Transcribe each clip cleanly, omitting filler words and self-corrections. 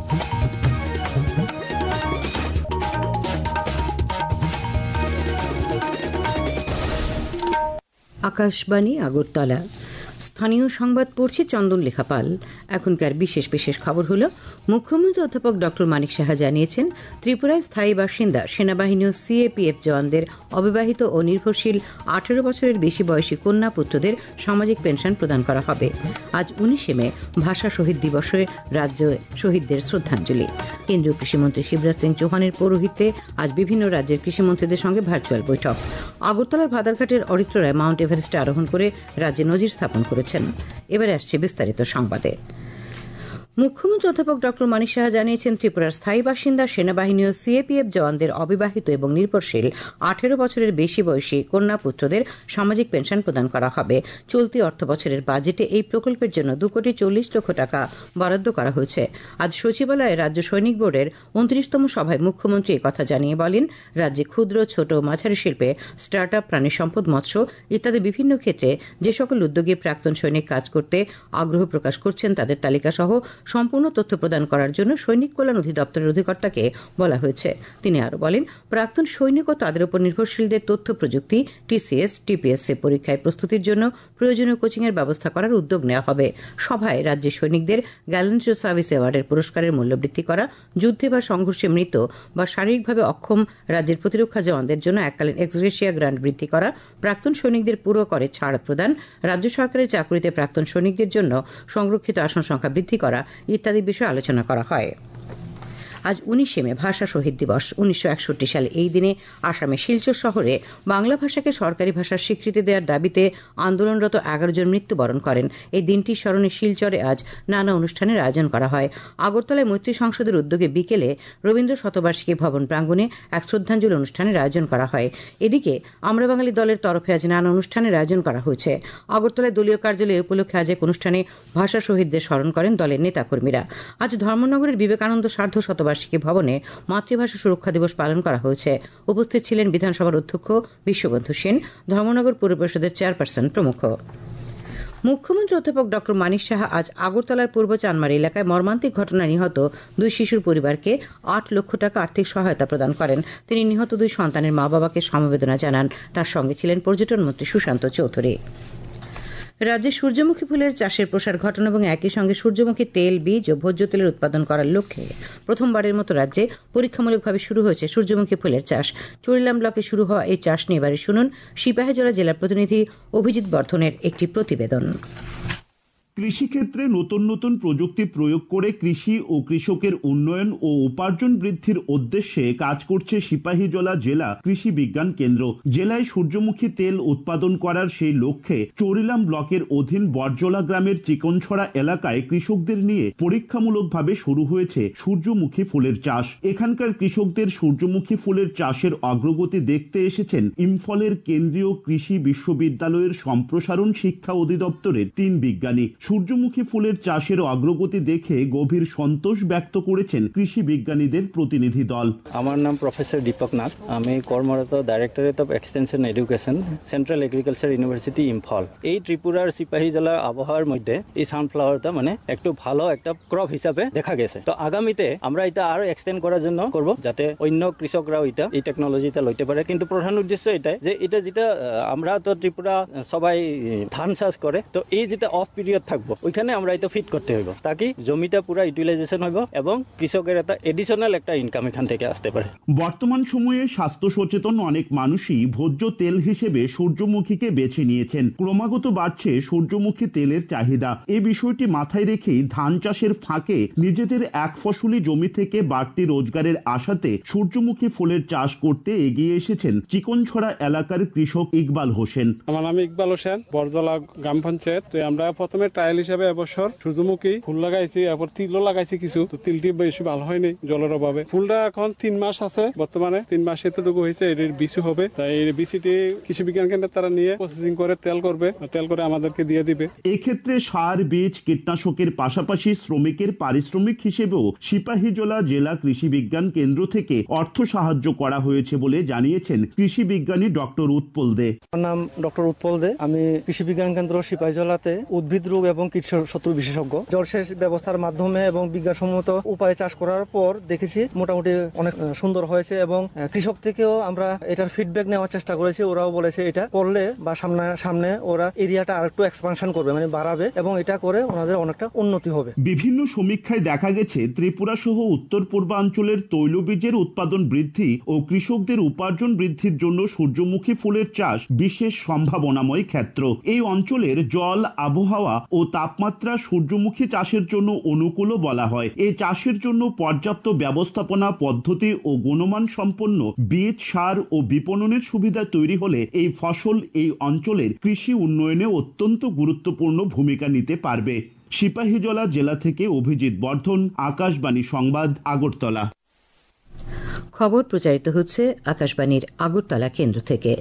আকাশবাণী আগরতলা। স্থানীয় সংবাদ পড়ছে চন্দন লেখাপাল। এখনকার বিশেষ বিশেষ খবর হলো, মুখ্যমন্ত্রী অধ্যাপক ডক্টর মানিক সাহা জানিয়েছেন, ত্রিপুরায় স্থায়ী বাসিন্দা সেনাবাহিনী ও সিএপিএফ জওয়ানদের অবিবাহিত ও নির্ভরশীল 18 বছরের বেশি বয়সী কন্যা পুত্রদের সামাজিক পেনশন প্রদান করা হবে। আজ 19 মে ভাষা শহীদ দিবসে রাজ্য শহীদদের শ্রদ্ধাঞ্জলি। কেন্দ্রীয় কৃষিমন্ত্রী শিবরাজ সিং চৌহানের পৌরোহিত্যে আজ বিভিন্ন রাজ্যের কৃষিমন্ত্রীদের সঙ্গে ভার্চুয়াল বৈঠক। আগরতলার ভাদারঘাটের অরিত্র রায় মাউন্ট এভারেস্টে আরোহণ করে রাজ্যে নজির স্থাপন করেছেন। এবারে আসছে বিস্তারিত সংবাদে। মুখ্যমন্ত্রী অধ্যাপক ডক্টর মানিক সাহা জানিয়েছেন, ত্রিপুরার স্থায়ী বাসিন্দা সেনাবাহিনী ও সিএপিএফ জওয়ানদের অবিবাহিত এবং নির্ভরশীল 18 বছরের বেশি বয়সী কন্যা পুত্রদের সামাজিক পেনশন প্রদান করা হবে। চলতি অর্থ বছরের বাজেটে এই প্রকল্পের জন্য 2,40,00,000 টাকা বরাদ্দ করা হয়েছে। আজ সচিবালয়ে রাজ্য সৈনিক বোর্ডের 29তম সভায় মুখ্যমন্ত্রী একথা জানিয়ে বলেন, রাজ্যে ক্ষুদ্র, ছোট ও মাঝারি শিল্পে স্টার্ট আপ, প্রাণী সম্পদ, মৎস্য ইত্যাদি বিভিন্ন ক্ষেত্রে যে সকল উদ্যোগে প্রাক্তন সৈনিক কাজ করতে আগ্রহ প্রকাশ করছেন তাদের তালিকা সহ সম্পূর্ণ তথ্য প্রদান করার জন্য সৈনিক কল্যাণ অধিদপ্তরের অধিকর্তাকে বলা হয়েছে। তিনি আরো বলেন, প্রাক্তন সৈনিক ও তাদের উপর নির্ভরশীলদের তথ্য প্রযুক্তি, টিসিএস, টিপিএসসি পরীক্ষায় প্রস্তুতির জন্য প্রয়োজনীয় কোচিং এর ব্যবস্থা করার উদ্যোগ নেওয়া হবে। সভায় রাজ্যের সৈনিকদের গ্যালেন্ট্রি সার্ভিস অ্যাওয়ার্ডের পুরস্কারের মূল্য বৃদ্ধি করা, যুদ্ধে বা সংঘর্ষে মৃত বা শারীরিকভাবে অক্ষম রাজ্যের প্রতিরক্ষা জওয়ানদের জন্য এককালীন এক্সগ্রেশিয়া গ্রান্ট বৃদ্ধি করা, প্রাক্তন সৈনিকদের পুরো করে ছাড় প্রদান, রাজ্য সরকারের চাকরিতে প্রাক্তন সৈনিকদের জন্য সংরক্ষিত আসন সংখ্যা বৃদ্ধি করা ইত্যাদি বিষয়ে আলোচনা করা হয়। আজ 19 মে ভাষা শহীদ দিবস। 1961 সালে এই দিনে আসামে শিলচর শহরে বাংলা ভাষাকে সরকারি ভাষার স্বীকৃতি দেওয়ার দাবিতে আন্দোলনরত 11 জন মৃত্যুবরণ করেন। এই দিনটির স্মরণে শিলচরে আজ নানা অনুষ্ঠানের আয়োজন করা হয়। আগরতলায় মৈত্রী সংসদের উদ্যোগে বিকেলে রবীন্দ্র শতবার্ষিকী ভবন প্রাঙ্গণে এক শ্রদ্ধাঞ্জলি অনুষ্ঠানের আয়োজন করা হয়। এদিকে আমরা বাঙালি দলের তরফে আজ নানা অনুষ্ঠানের আয়োজন করা হয়েছে। আগরতলায় দলীয় কার্যালয়ে উপলক্ষে আজ এক অনুষ্ঠানে ভাষা শহীদদের স্মরণ করেন দলের নেতাকর্মীরা। আজ ধর্মনগরের বিবেকানন্দ সার্ধ শতবার্ষিকী ভবনে মাতৃভাষা সুরক্ষা দিবস পালন করা হয়েছে। উপস্থিত ছিলেন বিধানসভার অধ্যক্ষ বিশ্ববন্ধু সেন, ধর্মনগর পৌর পরিষদের চেয়ারপারসন প্রমুখ। মুখ্যমন্ত্রী অধ্যাপক ডক্টর মানিক সাহা আজ আগরতলার পূর্ব চানমারি এলাকায় মর্মান্তিক ঘটনায় নিহত 2 শিশুর পরিবারকে 8 লক্ষ টাকা আর্থিক সহায়তা প্রদান করেন। তিনি নিহত 2 সন্তানের মা বাবাকে সমবেদনা জানান। তার সঙ্গে ছিলেন পর্যটন মন্ত্রী সুশান্ত চৌধুরী। রাজ্যে সূর্যমুখী ফুলের চাষের প্রসার ঘটানো এবং একই সঙ্গে সূর্যমুখী তেল, বীজ ও ভোজ্য তেলের উৎপাদন করার লক্ষ্যে প্রথমবারের মতো রাজ্যে পরীক্ষামূলকভাবে শুরু হয়েছে সূর্যমুখী ফুলের চাষ। চুরিলাম ব্লকে শুরু হওয়া এই চাষ নিয়ে এবারে শুনুন সিপাহীজলা জেলার প্রতিনিধি অভিজিৎ বর্ধনের একটি প্রতিবেদন। কৃষিক্ষেত্রে নতুন নতুন প্রযুক্তি প্রয়োগ করে কৃষি ও কৃষকের উন্নয়ন ও উপার্জন বৃদ্ধির উদ্দেশ্যে কাজ করছে সিপাহীজলা জেলা কৃষি বিজ্ঞান কেন্দ্র। জেলায় সূর্যমুখী তেল উৎপাদন করার সেই লক্ষ্যে চরিলাম ব্লকের অধীন বরজলা গ্রামের চিকনছড়া এলাকায় কৃষকদের নিয়ে পরীক্ষামূলকভাবে শুরু হয়েছে সূর্যমুখী ফুলের চাষ। এখানকার কৃষকদের সূর্যমুখী ফুলের চাষের অগ্রগতি দেখতে এসেছেন ইম্ফলের কেন্দ্রীয় কৃষি বিশ্ববিদ্যালয়ের সম্প্রসারণ শিক্ষা অধিদপ্তরের 3 বিজ্ঞানী। সূর্যমুখী ফুলের চাষের অগ্রগতি দেখে গভীর সন্তোষ ব্যক্ত করেছেন কৃষি বিজ্ঞানীদের প্রতিনিধি দল। আমার নাম প্রফেসর দীপক নাথ, আমি কর্মরত directorate of extension education, central agriculture university Imphal. এই ত্রিপুরার সিপাহীজলার আবহাওয়ার মধ্যে এই সানফ্লাওয়ারটা মানে একটু ভালো একটা ক্রপ হিসাবে দেখা গেছে। তো আগামীতে আমরা এটা আরো এক্সটেন্ড করার জন্য করব, যাতে অন্য কৃষকরাও এই টেকনোলজিটা লইতে পারে। কিন্তু প্রধান উদ্দেশ্য এটাই যে এটা যেটা আমরা তো ত্রিপুরা সবাই ধান চাষ করে, তো এই যেটা অফ পিরিয়ড থাকবো ওইখানে আমরা এটা ফিট করতে হইব, তাকি জমিটা পুরা ইউটিলাইজেশন হইব এবং কৃষকের একটা এডিশনাল একটা ইনকাম এখান থেকে আসতে পারে। বর্তমান সময়ে স্বাস্থ্য সচেতন অনেক মানুষই ভোজ্য তেল হিসেবে সূর্যমুখীকে বেছে নিয়েছেন। ক্রমাগত বাড়ছে সূর্যমুখী তেলের চাহিদা। এই বিষয়টি মাথায় রেখেই ধান চাষের ফাঁকে নিজেদের এক ফসলি জমি থেকে বাড়তি রোজগারের আশাতে সূর্যমুখী ফুলের চাষ করতে এগিয়ে এসেছেন চিকনছড়া এলাকার কৃষক ইকবাল হোসেন। আমার নাম ইকবাল হোসেন, বরজলা গ্রাম পঞ্চায়েত। তো আমরা প্রথমে ট্রায়াল হিসাবে এবছর সূর্যমুখী ফুল লাগাইছি, এরপর তিলও লাগাইছি কিছু। তো তিলটি বেশি ভালো হয়নি জলের অভাবে। ফুলটা এখন 3 মাস আছে, বর্তমানে 3 মাস এতটুকু হয়েছে, এর বিচি হবে। তাই এই বিচিটি কৃষি বিজ্ঞান কেন্দ্রে তারা নিয়ে প্রসেসিং করে তেল করবে, তেল করে আমাদেরকে দিয়ে দিবে। এক্ষেত্রে সার, বীজ, কীটনাশকের পাশাপাশি শ্রমিকের পারিশ্রমিক হিসেবেও সিপাহীজলা জেলা কৃষি বিজ্ঞান কেন্দ্র থেকে অর্থ সাহায্য করা হয়েছে বলে জানিয়েছেন কৃষি বিজ্ঞানী ডক্টর উৎপল দে। আমার নাম ডক্টর উৎপল দে, আমি কৃষি বিজ্ঞান কেন্দ্র সিপাহীজলাতে উদ্ভিদ রোগ এবং কীটশত্রু বিশেষজ্ঞ। জলসেচ ব্যবস্থার মাধ্যমে এবং বিজ্ঞানসম্মত উপায়ে চাষ করার পর দেখেছি মোটামুটি অনেক সুন্দর হয়েছে এবং কৃষক থেকেও আমরা এটার ফিডব্যাক নেওয়ার চেষ্টা করেছি। ওরাও বলেছে এটা করলে বা সামনে ওরা এরিয়াটা আরেকটু এক্সপানশন করবে, মানে বাড়াবে এবং এটা করে ওনাদের অনেকটা উন্নতি হবে। বিভিন্ন সমীক্ষায় দেখা গেছে ত্রিপুরা সহ উত্তর পূর্বাঞ্চলের তৈলবীজের উৎপাদন বৃদ্ধি ও কৃষকদের উপার্জন বৃদ্ধির জন্য সূর্যমুখী ফুলের চাষ বিশেষ সম্ভাবনাময় ক্ষেত্র। এই অঞ্চলের জল, আবহাওয়া ও তাপমাত্রা সূর্যমুখী চাষের জন্য অনুকূলও বলা হয়। এই চাষের জন্য পর্যাপ্ত ব্যবস্থাপনা পদ্ধতি ও গুণমান সম্পন্ন বীজ, সার ও বিপণনের সুবিধা তৈরি হলে এই ফসল এই অঞ্চলের কৃষি উন্নয়নে অত্যন্ত গুরুত্বপূর্ণ ভূমিকা নিতে পারবে। সিপাহীজলা জেলা থেকে অভিজিৎ বর্ধন, আকাশবাণী সংবাদ, আগরতলা। খবর প্রচারিত হচ্ছে আকাশবাণীর আগরতলা কেন্দ্র থেকে।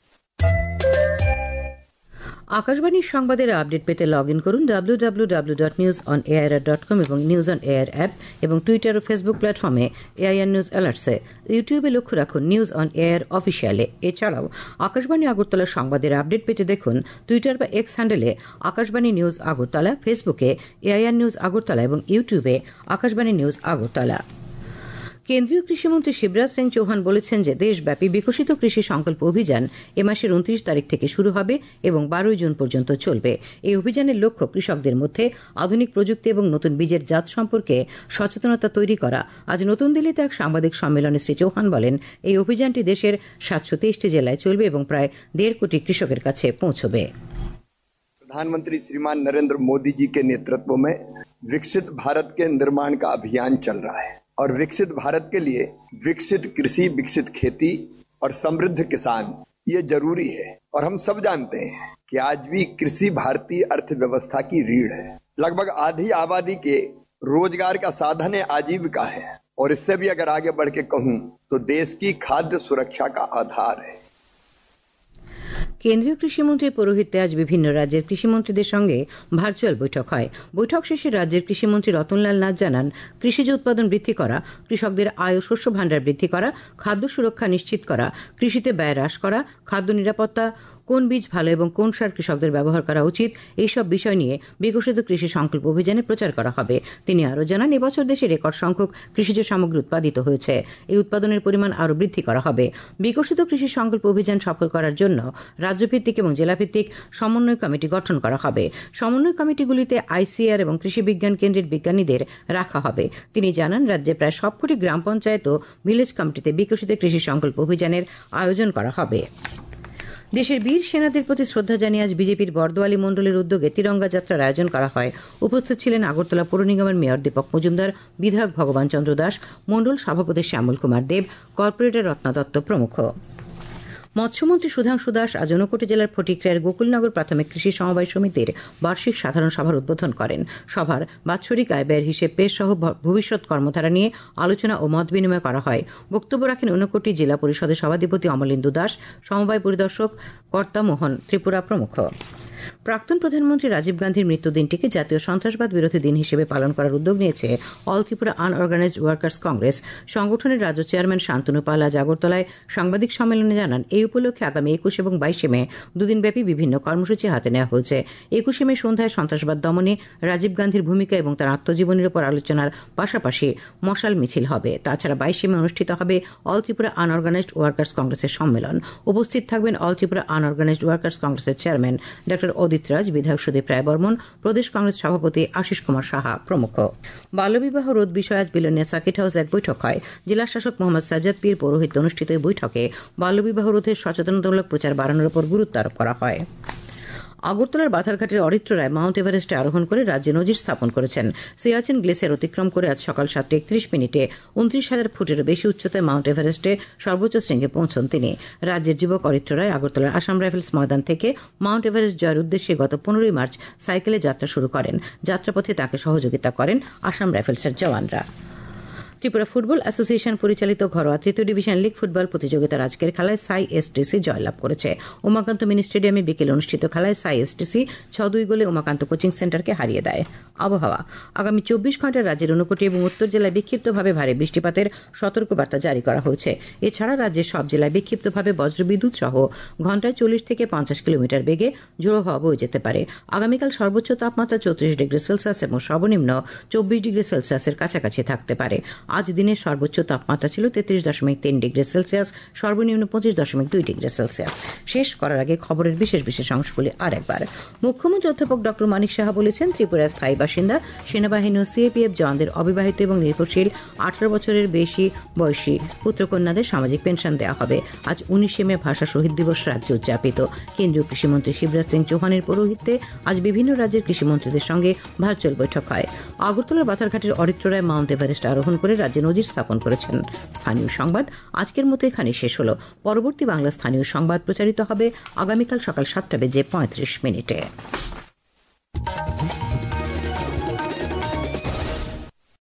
আকাশবাণীর সংবাদের আপডেট পেতে লগ ইন করুন www.newsonair.com এবং নিউজ অন এয়ার অ্যাপ এবং টুইটার ও ফেসবুক প্ল্যাটফর্মে এআইআর নিউজ অ্যালার্টসে। ইউটিউবে লক্ষ্য রাখুন নিউজ অন এয়ার অফিসিয়ালে। এছাড়াও আকাশবাণী আগরতলার সংবাদের আপডেট পেতে দেখুন টুইটার বা এক্স হ্যান্ডেলে আকাশবাণী নিউজ আগরতলা, ফেসবুকে এআইআর নিউজ আগরতলা এবং ইউটিউবে আকাশবাণী নিউজ আগরতলা। কেন্দ্রীয় কৃষিমন্ত্রী শিবরাজ সিং চৌহান বলেছেন যে দেশব্যাপী বিকশিত কৃষি সংকল্প অভিযান এ মাসের 29 তারিখ থেকে শুরু হবে এবং 12 জুন পর্যন্ত চলবে। এই অভিযানের লক্ষ্য কৃষকদের মধ্যে আধুনিক প্রযুক্তি এবং নতুন বীজের জাত সম্পর্কে সচেতনতা তৈরি করা। আজ নতুন দিল্লিতে এক সাংবাদিক সম্মেলনে শ্রী চৌহান বলেন, এই অভিযানটি দেশের 723টি জেলায় চলবে এবং প্রায় 1.5 কোটি কৃষকের কাছে পৌঁছবে। प्रधानमंत्री श्रीमान नरेंद्र मोदी जी के नेतृत्व में विकसित भारत के निर्माण का अभियान चल रहा है और विकसित भारत के लिए विकसित कृषि, विकसित खेती और समृद्ध किसान ये जरूरी है। और हम सब जानते हैं कि आज भी कृषि भारतीय अर्थव्यवस्था की रीढ़ है। लगभग आधी आबादी के रोजगार का साधन है, आजीविका है और इससे भी अगर आगे बढ़ के कहूं तो देश की खाद्य सुरक्षा का आधार है। কেন্দ্রীয় কৃষিমন্ত্রী পৌরোহিত্যে আজ বিভিন্ন রাজ্যের কৃষিমন্ত্রীদের সঙ্গে ভার্চুয়াল বৈঠক হয়। বৈঠক শেষে রাজ্যের কৃষিমন্ত্রী রতনলাল নাথ জানান, কৃষিজ উৎপাদন বৃদ্ধি করা, কৃষকদের আয় ও শস্য ভাণ্ডার বৃদ্ধি করা, খাদ্য সুরক্ষা নিশ্চিত করা, কৃষিতে ব্যয় হ্রাস করা, খাদ্য নিরাপত্তা, কোন বীজ ভালো এবং কোন সার কৃষকদের ব্যবহার করা উচিত, এইসব বিষয় নিয়ে বিকশিত কৃষি সংকল্প অভিযানে প্রচার করা হবে। তিনি আরও জানান, এবছর দেশে রেকর্ড সংখ্যক কৃষিজ সামগ্রী উৎপাদিত হয়েছে। এই উৎপাদনের পরিমাণ আরও বৃদ্ধি করা হবে। বিকশিত কৃষি সংকল্প অভিযান সফল করার জন্য রাজ্যভিত্তিক এবং জেলাভিত্তিক সমন্বয় কমিটি গঠন করা হবে। সমন্বয় কমিটিগুলিতে আইসিআর এবং কৃষি বিজ্ঞান কেন্দ্রের বিজ্ঞানীদের রাখা হবে। তিনি জানান, রাজ্যে প্রায় সবকটি গ্রাম পঞ্চায়েত ও ভিলেজ কমিটিতে বিকশিত কৃষি সংকল্প অভিযানের আয়োজন করা হবে। দেশের বীর সেনাদের প্রতি শ্রদ্ধা জানিয়ে আজ বিজেপির বরদোয়ালি মণ্ডলের উদ্যোগে তিরঙ্গা যাত্রার আয়োজন করা হয়। উপস্থিত ছিলেন আগরতলা পৌর নিগমের মেয়র দীপক মজুমদার, বিধায়ক ভগবান চন্দ্র দাস, মণ্ডল সভাপতি শ্যামল কুমার দেব, কর্পোরেটর রত্না দত্ত প্রমুখ। মৎস্যমন্ত্রী সুধাংশু দাস আজ ঊনকোটি জেলার ফটিকরায়ের গোকুলনগর প্রাথমিক কৃষি সমবায় সমিতির বার্ষিক সাধারণ সভার উদ্বোধন করেন। সভার বাৎসরিক আয় ব্যয়ের হিসেব পেশ সহ ভবিষ্যৎ কর্মধারা নিয়ে আলোচনা ও মত বিনিময় করা হয়। বক্তব্য রাখেন ঊনকোটি জেলা পরিষদের সভাধিপতি অমলেন্দু দাস, সমবায় পরিদর্শক কর্তা মোহন ত্রিপুরা প্রমুখ। প্রাক্তন প্রধানমন্ত্রী রাজীব গান্ধীর মৃত্যুদিনটিকে জাতীয় সন্ত্রাসবাদ বিরোধী দিন হিসেবে পালন করার উদ্যোগ নিয়েছে all Tripura unorganised workers Congress. সংগঠনের রাজ্য চেয়ারম্যান শান্তনু পাল আজ আগরতলায় সাংবাদিক সম্মেলনে জানান, এই উপলক্ষে আগামী 21 এবং 22 মে দুদিনব্যাপী বিভিন্ন কর্মসূচি হাতে নেওয়া হয়েছে। 21 মে সন্ধ্যায় সন্ত্রাসবাদ দমনে রাজীব গান্ধীর ভূমিকা এবং তার আত্মজীবনীর উপর আলোচনার পাশাপাশি মশাল মিছিল হবে। তাছাড়া 22 মে অনুষ্ঠিত হবে অল ত্রিপুরা আনঅর্গানাইজড ওয়ার্কার্স কংগ্রেসের সম্মেলন। উপস্থিত থাকবেন অল ত্রিপুরা আনঅর্গানাইজড ওয়ার্কার্স কংগ্রেসের চেয়ারম্যান ড অদিত রাজ, বিধায়ক সুদীপ রায় বর্মন, প্রদেশ কংগ্রেস সভাপতি আশিস কুমার সাহা প্রমুখ। বাল্যবিবাহ রোধ বিষয়ে আজ বিলোনিয়া সার্কিট হাউসে এক বৈঠক হয়। জেলা শাসক মোহাম্মদ সাজ্জাদ পীর পৌরোহিত্যে অনুষ্ঠিত এই বৈঠকে বাল্যবিবাহ রোধের সচেতনতামূলক প্রচার বাড়ানোর উপর গুরুত্ব আরোপ করা হয়। আগরতলার বাথারঘাটের অরিত্র রায় মাউন্ট এভারেস্টে আরোহণ করে রাজ্যে নজির স্থাপন করেছেন। সিয়াচেন গ্লেসিয়ার অতিক্রম করে আজ সকাল 7:31 29,000 ফুটেরও বেশি উচ্চতায় মাউন্ট এভারেস্টে সর্বোচ্চ শৃঙ্গে পৌঁছন তিনি। রাজ্যের যুবক অরিত্র রায় আগরতলার আসাম রাইফেলস ময়দান থেকে মাউন্ট এভারেস্ট জয়ের উদ্দেশ্যে গত 15 মার্চ সাইকেলে যাত্রা শুরু করেন। যাত্রাপথে তাঁকে সহযোগিতা করেন আসাম রাইফেলসের জওয়ানরা। ত্রিপুরা ফুটবল অ্যাসোসিয়েশন পরিচালিত ঘরোয়া তৃতীয় ডিভিশন লীগ ফুটবল প্রতিযোগিতার আজকের খেলায় সাই এসটিসি জয়লাভ করেছে। উমাকান্ত মিনি স্টেডিয়ামে বিকেলে অনুষ্ঠিত খেলায় সাই এসটিসি 6-2 গোলে উমাকান্ত কোচিং সেন্টারকে হারিয়ে দেয়। আবহাওয়া, আগামী 24 ঘন্টায় রাজ্যের ঊনকোটি এবং উত্তর জেলায় বিক্ষিপ্তভাবে ভারী বৃষ্টিপাতের সতর্কবার্তা জারি করা হয়েছে। এছাড়া রাজ্যের সব জেলায় বিক্ষিপ্তভাবে বজ্রবিদ্যুৎ সহ ঘন্টায় 40 থেকে 50 কিলোমিটার বেগে ঝোড়ো হাওয়া বয়ে যেতে পারে। আগামীকাল সর্বোচ্চ তাপমাত্রা 34 ডিগ্রি সেলসিয়াস এবং সর্বনিম্ন 24 ডিগ্রি সেলসিয়াসের কাছাকাছি থাকতে পারে। আজ দিনের সর্বোচ্চ তাপমাত্রা ছিল 33.3 ডিগ্রি সেলসিয়াস, সর্বনিম্ন 25.2 ডিগ্রি সেলসিয়াস। শেষ করার আগে খবরের বিশেষ অংশগুলি আরেকবার। মুখ্যমন্ত্রী অধ্যাপক ডক্টর মানিক সাহা বলেছেন, ত্রিপুরার স্থায়ী বাসিন্দা সেনাবাহিনী ও সিএপিএফ জওয়ানদের অবিবাহিত এবং নির্ভরশীল 18 বছরের বেশি বয়সী পুত্রকন্যাদের সামাজিক পেনশন দেওয়া হবে। আজ 19 মে ভাষা শহীদ দিবস রাজ্যে উদযাপিত। কেন্দ্রীয় কৃষিমন্ত্রী শিবরাজ সিং চৌহানের পৌরোহিত্যে আজ বিভিন্ন রাজ্যের কৃষিমন্ত্রীদের সঙ্গে ভার্চুয়াল বৈঠক হয়। আগরতলার বাতারঘাটের অরিত্ররায় মাউন্ট এভারেস্ট আরোহণ করে রাজ্যে নজির স্থাপন করেছেন। স্থানীয় সংবাদ আজকের মতো এখানে শেষ হল। পরবর্তী বাংলা স্থানীয় সংবাদ প্রচারিত হবে আগামীকাল সকাল 7:35 মিনিটে।